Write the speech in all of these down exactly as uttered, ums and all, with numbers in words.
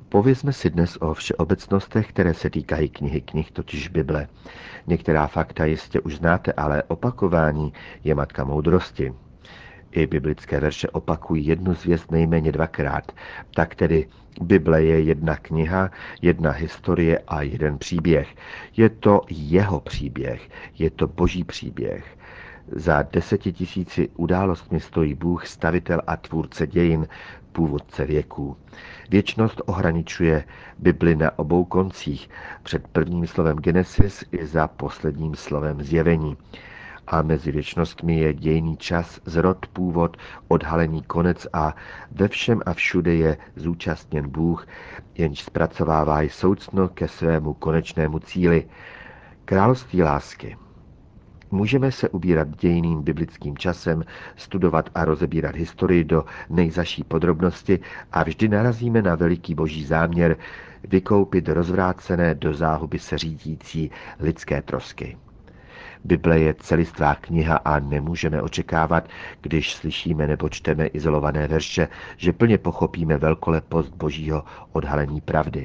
Povězme si dnes o všeobecnostech, které se týkají knihy knih, totiž Bible. Některá fakta jistě už znáte, ale opakování je matka moudrosti. I biblické verše opakují jednu zvěst nejméně dvakrát. Tak tedy Bible je jedna kniha, jedna historie a jeden příběh. Je to jeho příběh, je to boží příběh. Za desetitisíci událostmi stojí Bůh, stavitel a tvůrce dějin, původce věků. Věčnost ohraničuje Bibli na obou koncích, před prvním slovem Genesis i za posledním slovem Zjevení. A mezi věčnostmi je dějný čas, zrod, původ, odhalení, konec a ve všem a všude je zúčastněn Bůh, jenž zpracovává soucno ke svému konečnému cíli. Království lásky. Můžeme se ubírat dějiným biblickým časem, studovat a rozebírat historii do nejzaší podrobnosti a vždy narazíme na veliký boží záměr vykoupit rozvrácené do záhuby se řídící lidské trosky. Bible je celistvá kniha a nemůžeme očekávat, když slyšíme nebo čteme izolované verše, že plně pochopíme velkolepost božího odhalení pravdy.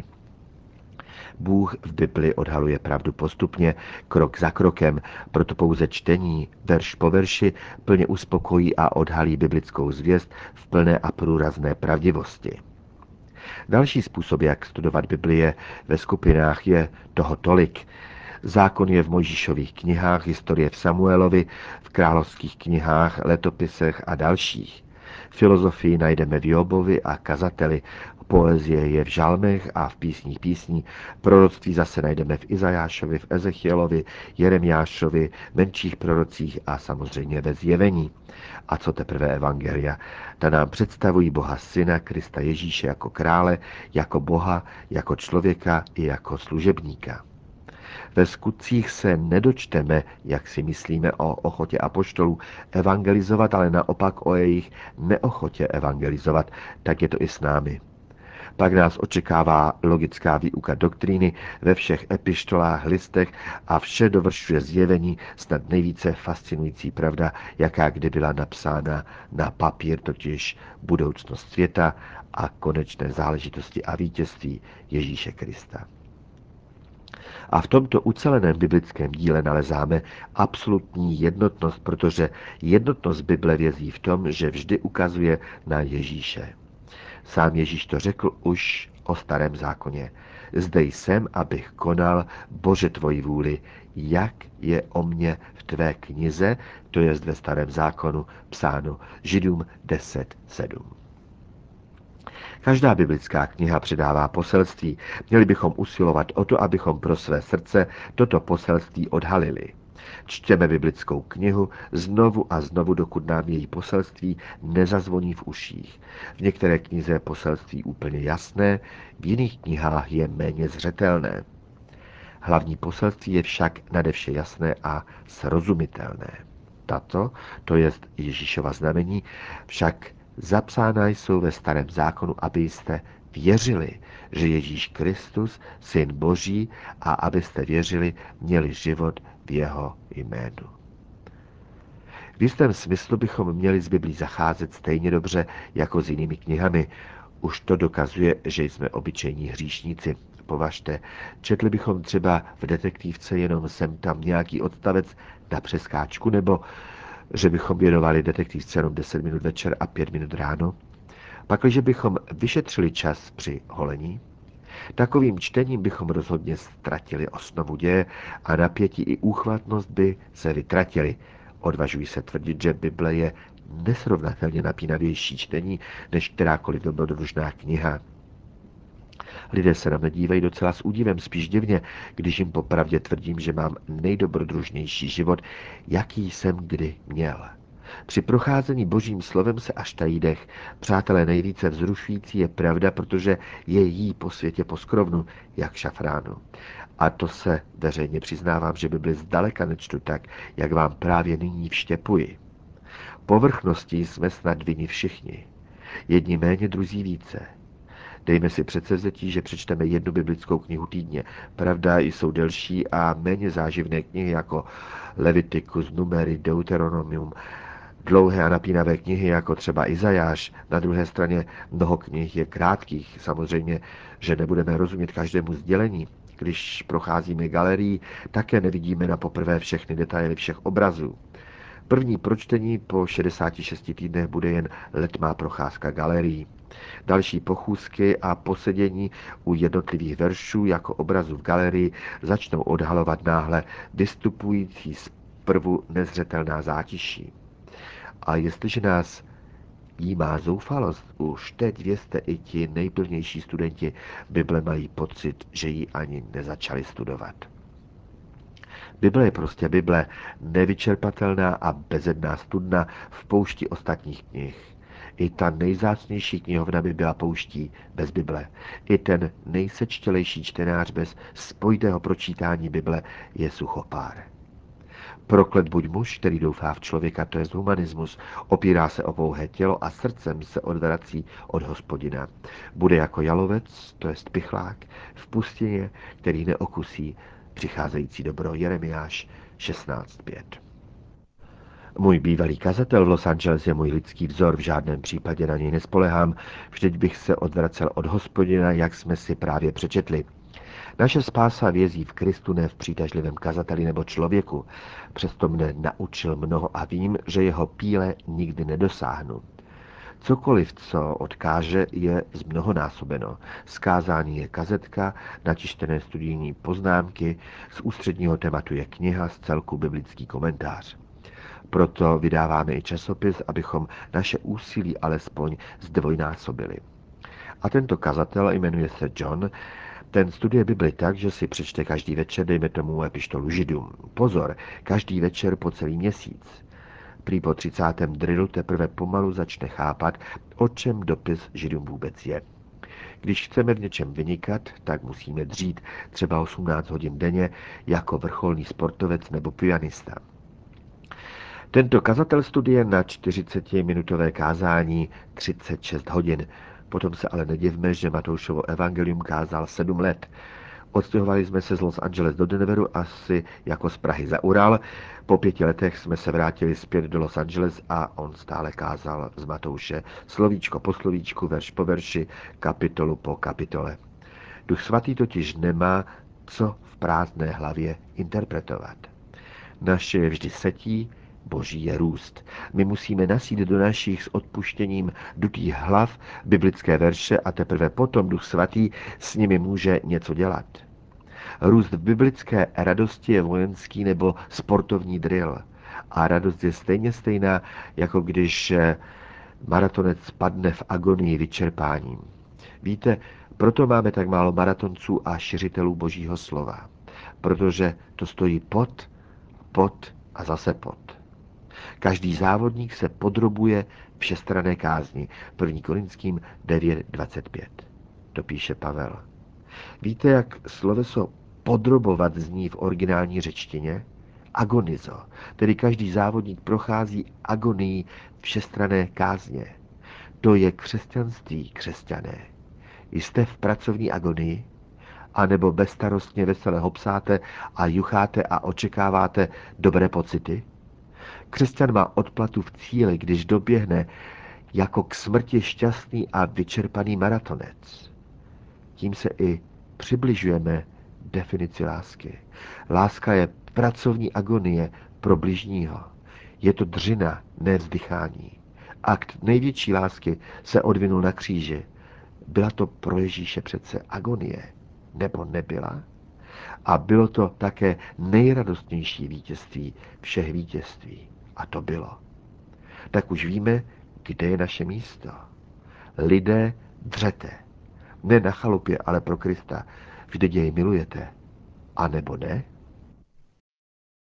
Bůh v Bibli odhaluje pravdu postupně, krok za krokem, proto pouze čtení, verš po verši, plně uspokojí a odhalí biblickou zvěst v plné a průrazné pravdivosti. Další způsob, jak studovat Biblie ve skupinách, je toho tolik. Zákon je v Mojžíšových knihách, historie v Samuelovi, v královských knihách, letopisech a dalších. Filozofii najdeme v Jobovi a kazateli, poezie je v žalmech a v písních písní, proroctví zase najdeme v Izajášovi, v Ezechielovi, Jeremiášovi, menších prorocích a samozřejmě ve Zjevení. A co teprve evangelia? Ta nám představují Boha Syna, Krista Ježíše jako krále, jako Boha, jako člověka i jako služebníka. Ve skutcích se nedočteme, jak si myslíme o ochotě apoštolů evangelizovat, ale naopak o jejich neochotě evangelizovat. Tak je to i s námi. Pak nás očekává logická výuka doktríny ve všech epištolách, listech a vše dovršuje Zjevení, snad nejvíce fascinující pravda, jaká kdy byla napsána na papír, totiž budoucnost světa a konečné záležitosti a vítězství Ježíše Krista. A v tomto uceleném biblickém díle nalezáme absolutní jednotnost, protože jednotnost Bible vězí v tom, že vždy ukazuje na Ježíše. Sám Ježíš to řekl už o starém zákoně. Zde jsem, abych konal, Bože, tvoji vůli, jak je o mně v tvé knize, to jest ve starém zákonu, psáno Židům deset sedm. Každá biblická kniha předává poselství. Měli bychom usilovat o to, abychom pro své srdce toto poselství odhalili. Čtěme biblickou knihu znovu a znovu, dokud nám její poselství nezazvoní v uších. V některé knize je poselství úplně jasné, v jiných knihách je méně zřetelné. Hlavní poselství je však nadevše jasné a srozumitelné. Tato, to jest Ježíšova znamení, však zapsána jsou ve starém zákonu, abyste věřili, že Ježíš Kristus, Syn Boží, a abyste věřili, měli život v jeho jménu. V jistém smyslu bychom měli s Biblí zacházet stejně dobře jako s jinými knihami. Už to dokazuje, že jsme obyčejní hříšníci. Považte, četli bychom třeba v detektivce jenom sem tam nějaký odstavec na přeskáčku, nebo že bychom věnovali detektivce jenom deset minut večer a pět minut ráno. Pakliže bychom vyšetřili čas při holení, takovým čtením bychom rozhodně ztratili osnovu děje a napětí i úchvatnost by se vytratili. Odvažuji se tvrdit, že Bible je nesrovnatelně napínavější čtení než kterákoliv dobrodružná kniha. Lidé se na mě dívají docela s údivem, spíš divně, když jim popravdě tvrdím, že mám nejdobrodružnější život, jaký jsem kdy měl. Při procházení božím slovem se až tají dech. Přátelé, nejvíce vzrušující je pravda, protože je jí po světě poskrovnu, jak šafránu. A to se veřejně přiznávám, že Bibli zdaleka nečtu tak, jak vám právě nyní vštěpuji. Povrchností jsme snad vinni všichni. Jedni méně, druzí více. Dejme si předsevzetí, že přečteme jednu biblickou knihu týdně. Pravda, jsou delší a méně záživné knihy jako Levitikus, Numery, Deuteronomium, dlouhé a napínavé knihy, jako třeba Izajáš. Na druhé straně mnoho knih je krátkých. Samozřejmě, že nebudeme rozumět každému sdělení. Když procházíme galerií, také nevidíme na poprvé všechny detaily všech obrazů. První pročtení po šedesáti šesti týdnech bude jen letmá procházka galerií. Další pochůzky a posedění u jednotlivých veršů jako obrazů v galerii začnou odhalovat náhle vystupující zprvu nezřetelná zátiší. A jestliže nás jímá zoufalost, už teď vězte, i ti nejplnější studenti Bible mají pocit, že ji ani nezačali studovat. Bible je prostě Bible, nevyčerpatelná a bezedná studna v poušti ostatních knih. I ta nejzácnější knihovna by byla pouští bez Bible. I ten nejsečtělejší čtenář bez spojitého pročítání Bible je suchopár. Proklet buď muž, který doufá v člověka, to je humanismus, opírá se o pouhé tělo a srdcem se odvrací od Hospodina. Bude jako jalovec, to je pichlák, v pustině, který neokusí přicházející dobro. Jeremiáš šestnáct pět. Můj bývalý kazatel v Los Angeles je můj lidský vzor, v žádném případě na něj nespolehám, vždyť bych se odvracel od Hospodina, jak jsme si právě přečetli. Naše spása vězí v Kristu, ne v přitažlivém kazateli nebo člověku. Přesto mne naučil mnoho a vím, že jeho píle nikdy nedosáhnu. Cokoliv, co odkáže, je zmnohonásobeno. Zkázání je kazetka, načištěné studijní poznámky, z ústředního tématu je kniha, z celku biblický komentář. Proto vydáváme i časopis, abychom naše úsilí alespoň zdvojnásobili. A tento kazatel jmenuje se John. Ten studuje Bibli tak, že si přečte každý večer, dejme tomu epištolu Židům. Pozor, každý večer po celý měsíc. Prý po třicátém drillu teprve pomalu začne chápat, o čem dopis Židům vůbec je. Když chceme v něčem vynikat, tak musíme dřít třeba osmnáct hodin denně jako vrcholný sportovec nebo pianista. Tento kazatel studuje na čtyřicetiminutové kázání třicet šest hodin. Potom se ale nedivme, že Matoušovo evangelium kázal sedm let. Odstěhovali jsme se z Los Angeles do Denveru asi jako z Prahy za Ural. Po pěti letech jsme se vrátili zpět do Los Angeles a on stále kázal z Matouše slovíčko po slovíčku, verš po verši, kapitolu po kapitole. Duch svatý totiž nemá co v prázdné hlavě interpretovat. Naše je vždy setí, Boží je růst. My musíme nasít do našich s odpuštěním dutých hlav biblické verše a teprve potom Duch svatý s nimi může něco dělat. Růst v biblické radosti je vojenský nebo sportovní drill. A radost je stejně stejná, jako když maratonec padne v agonii vyčerpáním. Víte, proto máme tak málo maratonců a šiřitelů Božího slova. Protože to stojí pot, pot a zase pot. Každý závodník se podrobuje všestranné kázni. první Korinským devět dvacet pět. To píše Pavel. Víte, jak sloveso podrobovat zní v originální řečtině? Agonizo. Tedy každý závodník prochází agonii všestranné kázně. To je křesťanství, křesťané. Jste v pracovní agonii? A nebo bezstarostně vesele hopsáte a jucháte a očekáváte dobré pocity? Křesťan má odplatu v cíli, když doběhne jako k smrti šťastný a vyčerpaný maratonec. Tím se i přibližujeme definici lásky. Láska je pracovní agonie pro bližního. Je to dřina, ne vzdychání. Akt největší lásky se odvinul na kříži. Byla to pro Ježíše přece agonie, nebo nebyla? A bylo to také nejradostnější vítězství všech vítězství. A to bylo. Tak už víme, kde je naše místo. Lidé, dřete. Ne na chalupě, ale pro Krista. Vždyť jej milujete. A nebo ne?